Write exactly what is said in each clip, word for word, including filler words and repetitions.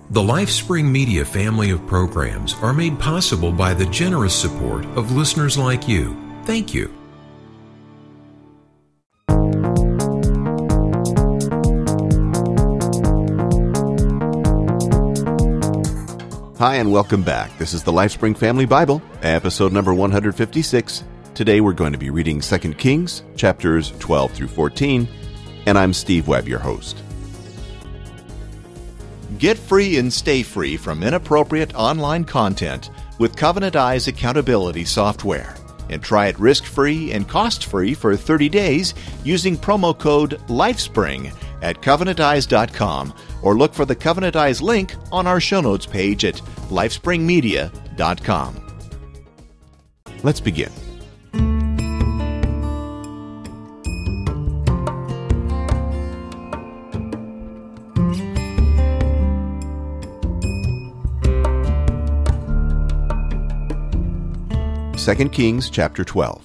The LifeSpring Media family of programs are made possible by the generous support of listeners like you. Thank you. Hi, and welcome back. This is the LifeSpring Family Bible, episode number one hundred fifty-six. Today we're going to be reading Second Kings, chapters twelve through fourteen, and I'm Steve Webb, your host. Get free and stay free from inappropriate online content with Covenant Eyes accountability software. And try it risk-free and cost-free for thirty days using promo code LifeSpring at covenant eyes dot com, or look for the Covenant Eyes link on our show notes page at lifespring media dot com. Let's begin. Second Kings chapter twelve.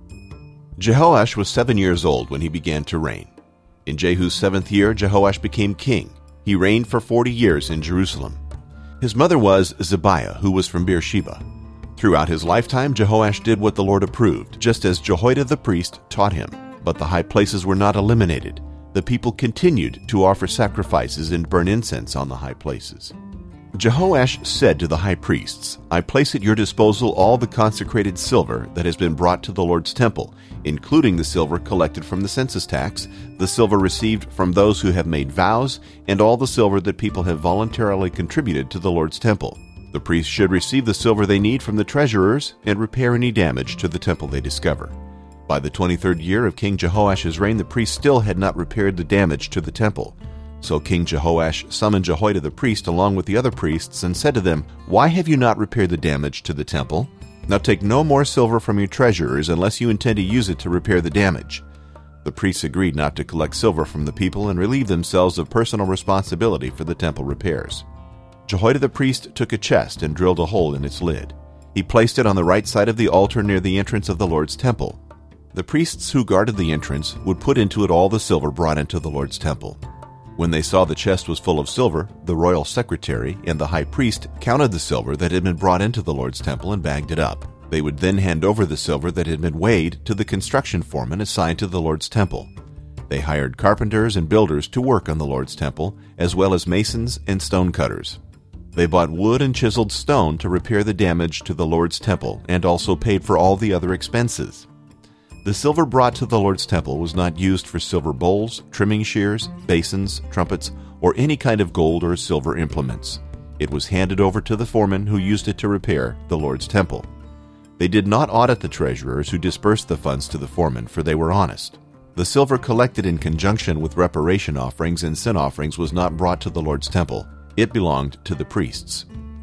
Jehoash was seven years old when he began to reign. In Jehu's seventh year, Jehoash became king. He reigned for forty years in Jerusalem. His mother was Zibiah, who was from Beersheba. Throughout his lifetime, Jehoash did what the Lord approved, just as Jehoiada the priest taught him. But the high places were not eliminated. The people continued to offer sacrifices and burn incense on the high places. Jehoash said to the high priests, I place at your disposal all the consecrated silver that has been brought to the Lord's temple, including the silver collected from the census tax, the silver received from those who have made vows, and all the silver that people have voluntarily contributed to the Lord's temple. The priests should receive the silver they need from the treasurers and repair any damage to the temple they discover. By the twenty-third year of King Jehoash's reign, the priests still had not repaired the damage to the temple. So King Jehoash summoned Jehoiada the priest along with the other priests and said to them, Why have you not repaired the damage to the temple? Now take no more silver from your treasurers unless you intend to use it to repair the damage. The priests agreed not to collect silver from the people and relieved themselves of personal responsibility for the temple repairs. Jehoiada the priest took a chest and drilled a hole in its lid. He placed it on the right side of the altar near the entrance of the Lord's temple. The priests who guarded the entrance would put into it all the silver brought into the Lord's temple. When they saw the chest was full of silver, the royal secretary and the high priest counted the silver that had been brought into the Lord's temple and bagged it up. They would then hand over the silver that had been weighed to the construction foreman assigned to the Lord's temple. They hired carpenters and builders to work on the Lord's temple, as well as masons and stonecutters. They bought wood and chiseled stone to repair the damage to the Lord's temple and also paid for all the other expenses. The silver brought to the Lord's temple was not used for silver bowls, trimming shears, basins, trumpets, or any kind of gold or silver implements. It was handed over to the foreman who used it to repair the Lord's temple. They did not audit the treasurers who dispersed the funds to the foreman, for they were honest. The silver collected in conjunction with reparation offerings and sin offerings was not brought to the Lord's temple. It belonged to the priests.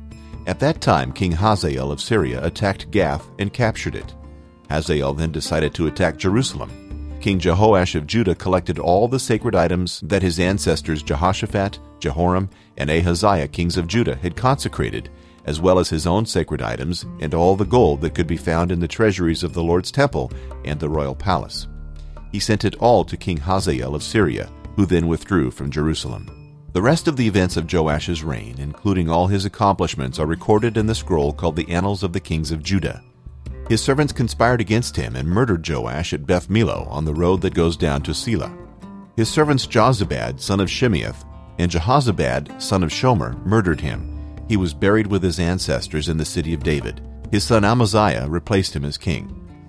At that time, King Hazael of Syria attacked Gath and captured it. Hazael then decided to attack Jerusalem. King Jehoash of Judah collected all the sacred items that his ancestors Jehoshaphat, Jehoram, and Ahaziah, kings of Judah, had consecrated, as well as his own sacred items and all the gold that could be found in the treasuries of the Lord's temple and the royal palace. He sent it all to King Hazael of Syria, who then withdrew from Jerusalem. The rest of the events of Joash's reign, including all his accomplishments, are recorded in the scroll called the Annals of the Kings of Judah. His servants conspired against him and murdered Joash at Beth Millo on the road that goes down to Selah. His servants Jozabad, son of Shimeath, and Jehozabad, son of Shomer, murdered him. He was buried with his ancestors in the city of David. His son Amaziah replaced him as king.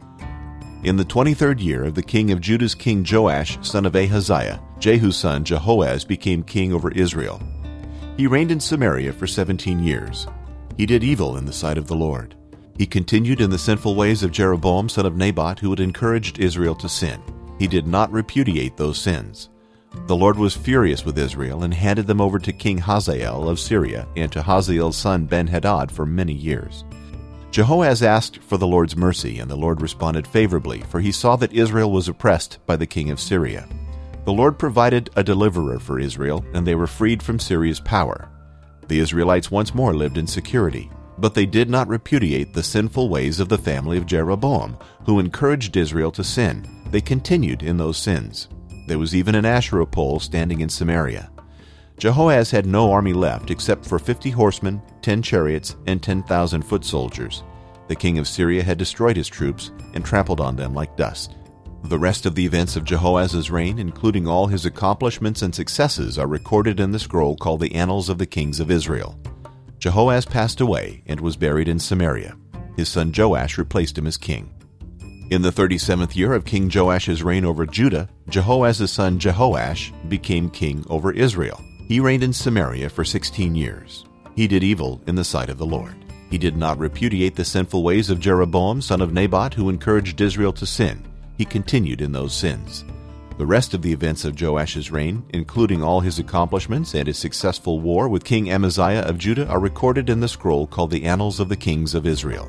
In the twenty-third year of the king of Judah's king Joash, son of Ahaziah, Jehu's son Jehoaz became king over Israel. He reigned in Samaria for seventeen years. He did evil in the sight of the Lord. He continued in the sinful ways of Jeroboam, son of Nebat, who had encouraged Israel to sin. He did not repudiate those sins. The Lord was furious with Israel and handed them over to King Hazael of Syria and to Hazael's son Ben-Hadad for many years. Jehoaz asked for the Lord's mercy, and the Lord responded favorably, for he saw that Israel was oppressed by the king of Syria. The Lord provided a deliverer for Israel, and they were freed from Syria's power. The Israelites once more lived in security. But they did not repudiate the sinful ways of the family of Jeroboam, who encouraged Israel to sin. They continued in those sins. There was even an Asherah pole standing in Samaria. Jehoahaz had no army left except for fifty horsemen, ten chariots, and ten thousand foot soldiers. The king of Syria had destroyed his troops and trampled on them like dust. The rest of the events of Jehoahaz's reign, including all his accomplishments and successes, are recorded in the scroll called the Annals of the Kings of Israel. Jehoahaz passed away and was buried in Samaria. His son Joash replaced him as king. In the thirty-seventh year of King Joash's reign over Judah, Jehoahaz's son Jehoash became king over Israel. He reigned in Samaria for sixteen years. He did evil in the sight of the Lord. He did not repudiate the sinful ways of Jeroboam, son of Nebat, who encouraged Israel to sin. He continued in those sins. The rest of the events of Joash's reign, including all his accomplishments and his successful war with King Amaziah of Judah, are recorded in the scroll called the Annals of the Kings of Israel.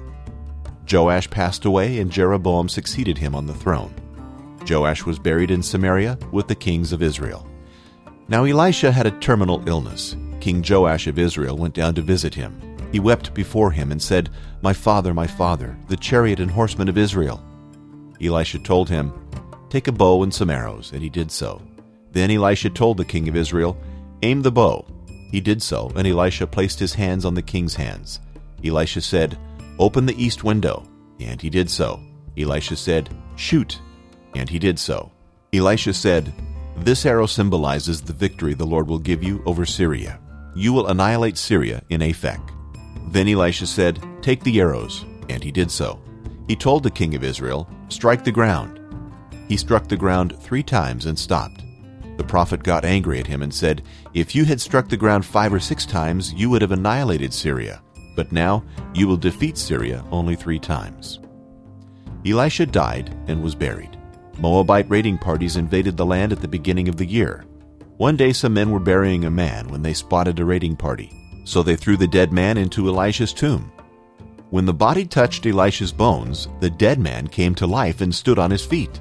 Joash passed away, and Jeroboam succeeded him on the throne. Joash was buried in Samaria with the kings of Israel. Now Elisha had a terminal illness. King Joash of Israel went down to visit him. He wept before him and said, "My father, my father, the chariot and horsemen of Israel." Elisha told him, "Take a bow and some arrows," and he did so. Then Elisha told the king of Israel, "Aim the bow." He did so, and Elisha placed his hands on the king's hands. Elisha said, "Open the east window," and he did so. Elisha said, "Shoot," and he did so. Elisha said, "This arrow symbolizes the victory the Lord will give you over Syria. You will annihilate Syria in Aphek." Then Elisha said, "Take the arrows," and he did so. He told the king of Israel, "Strike the ground." He struck the ground three times and stopped. The prophet got angry at him and said, "If you had struck the ground five or six times, you would have annihilated Syria. But now you will defeat Syria only three times." Elisha died and was buried. Moabite raiding parties invaded the land at the beginning of the year. One day some men were burying a man when they spotted a raiding party. So they threw the dead man into Elisha's tomb. When the body touched Elisha's bones, the dead man came to life and stood on his feet.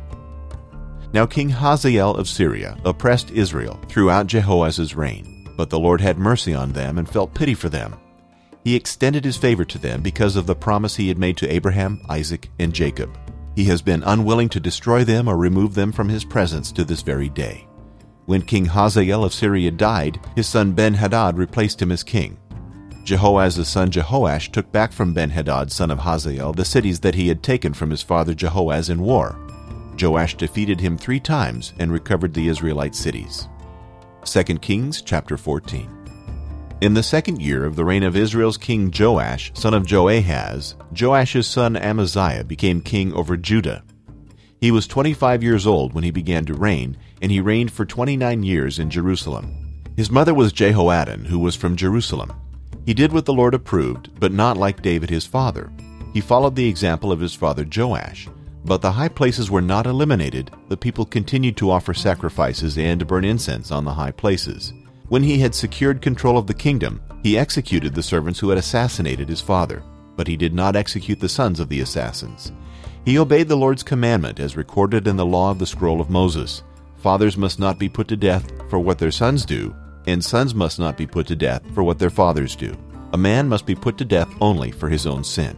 Now King Hazael of Syria oppressed Israel throughout Jehoahaz's reign, but the Lord had mercy on them and felt pity for them. He extended his favor to them because of the promise he had made to Abraham, Isaac, and Jacob. He has been unwilling to destroy them or remove them from his presence to this very day. When King Hazael of Syria died, his son Ben-Hadad replaced him as king. Jehoahaz's son Jehoash took back from Ben-Hadad, son of Hazael, the cities that he had taken from his father Jehoahaz in war. Joash defeated him three times and recovered the Israelite cities. Second Kings chapter fourteen. In the second year of the reign of Israel's king Joash, son of Joahaz, Joash's son Amaziah became king over Judah. He was twenty-five years old when he began to reign, and he reigned for twenty-nine years in Jerusalem. His mother was Jehoaddan, who was from Jerusalem. He did what the Lord approved, but not like David his father. He followed the example of his father Joash. But the high places were not eliminated. The people continued to offer sacrifices and to burn incense on the high places. When he had secured control of the kingdom, he executed the servants who had assassinated his father. But he did not execute the sons of the assassins. He obeyed the Lord's commandment as recorded in the law of the scroll of Moses. Fathers must not be put to death for what their sons do, and sons must not be put to death for what their fathers do. A man must be put to death only for his own sin.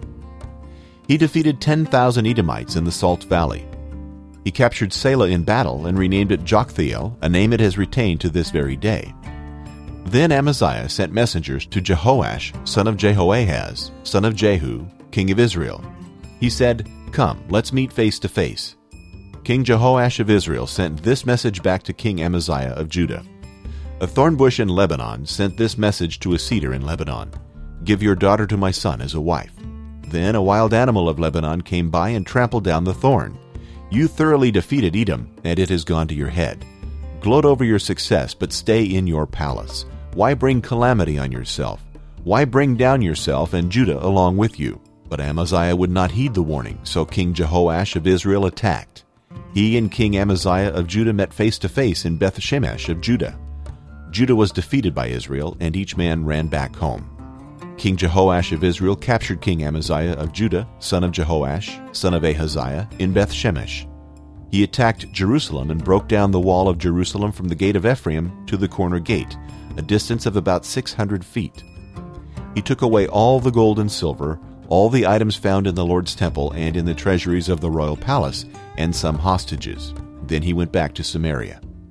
He defeated ten thousand Edomites in the Salt Valley. He captured Selah in battle and renamed it Joktheel, a name it has retained to this very day. Then Amaziah sent messengers to Jehoash, son of Jehoahaz, son of Jehu, king of Israel. He said, "Come, let's meet face to face." King Jehoash of Israel sent this message back to King Amaziah of Judah. A thorn bush in Lebanon sent this message to a cedar in Lebanon: "Give your daughter to my son as a wife." Then a wild animal of Lebanon came by and trampled down the thorn. You thoroughly defeated Edom, and it has gone to your head. Gloat over your success, but stay in your palace. Why bring calamity on yourself? Why bring down yourself and Judah along with you? But Amaziah would not heed the warning, so King Jehoash of Israel attacked. He and King Amaziah of Judah met face to face in Beth Shemesh of Judah. Judah was defeated by Israel, and each man ran back home. King Jehoash of Israel captured King Amaziah of Judah, son of Jehoash, son of Ahaziah, in Beth Shemesh. He attacked Jerusalem and broke down the wall of Jerusalem from the gate of Ephraim to the corner gate, a distance of about six hundred feet. He took away all the gold and silver, all the items found in the Lord's temple and in the treasuries of the royal palace, and some hostages. Then he went back to Samaria.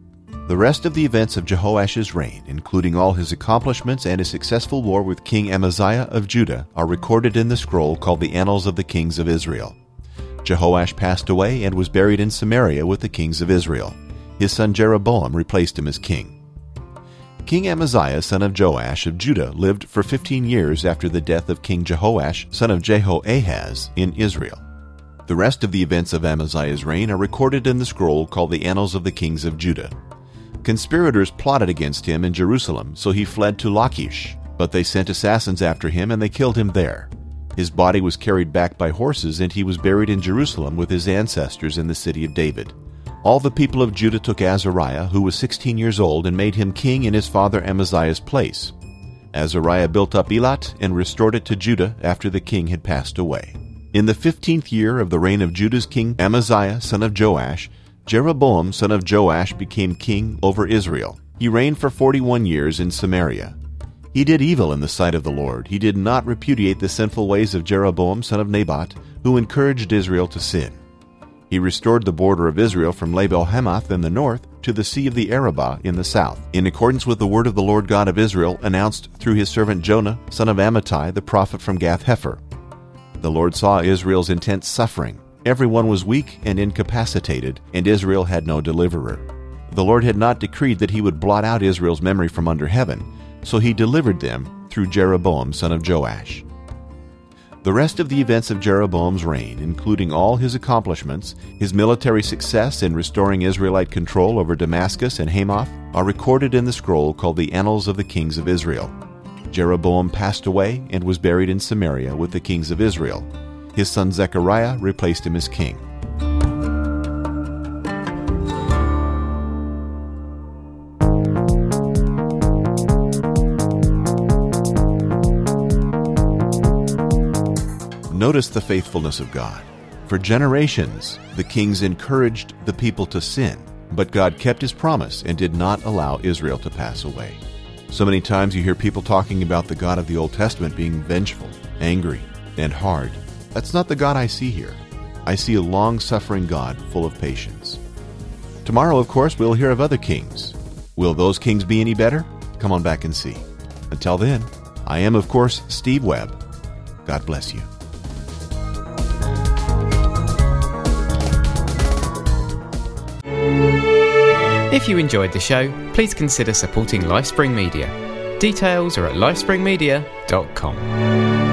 The rest of the events of Jehoash's reign, including all his accomplishments and his successful war with King Amaziah of Judah, are recorded in the scroll called the Annals of the Kings of Israel. Jehoash passed away and was buried in Samaria with the kings of Israel. His son Jeroboam replaced him as king. King Amaziah, son of Joash of Judah, lived for fifteen years after the death of King Jehoash, son of Jehoahaz, in Israel. The rest of the events of Amaziah's reign are recorded in the scroll called the Annals of the Kings of Judah. Conspirators plotted against him in Jerusalem, so he fled to Lachish, but they sent assassins after him and they killed him there. His body was carried back by horses, and he was buried in Jerusalem with his ancestors in the city of David. All the people of Judah took Azariah, who was sixteen years old, and made him king in his father Amaziah's place. Azariah built up Elat and restored it to Judah after the king had passed away. In the fifteenth year of the reign of Judah's king Amaziah, son of Joash, Jeroboam, son of Joash, became king over Israel. He reigned for forty-one years in Samaria. He did evil in the sight of the Lord. He did not repudiate the sinful ways of Jeroboam, son of Nebat, who encouraged Israel to sin. He restored the border of Israel from Labo-Hamath in the north to the Sea of the Arabah in the south, in accordance with the word of the Lord God of Israel announced through his servant Jonah, son of Amittai, the prophet from Gath-Hepher. The Lord saw Israel's intense suffering. Everyone was weak and incapacitated, and Israel had no deliverer. The Lord had not decreed that he would blot out Israel's memory from under heaven, so he delivered them through Jeroboam, son of Joash. The rest of the events of Jeroboam's reign, including all his accomplishments, his military success in restoring Israelite control over Damascus and Hamath, are recorded in the scroll called the Annals of the Kings of Israel. Jeroboam passed away and was buried in Samaria with the kings of Israel. His son Zechariah replaced him as king. Notice the faithfulness of God. For generations, the kings encouraged the people to sin, but God kept his promise and did not allow Israel to pass away. So many times you hear people talking about the God of the Old Testament being vengeful, angry, and hard. That's not the God I see here. I see a long-suffering God full of patience. Tomorrow, of course, we'll hear of other kings. Will those kings be any better? Come on back and see. Until then, I am, of course, Steve Webb. God bless you. If you enjoyed the show, please consider supporting LifeSpring Media. Details are at lifespring media dot com.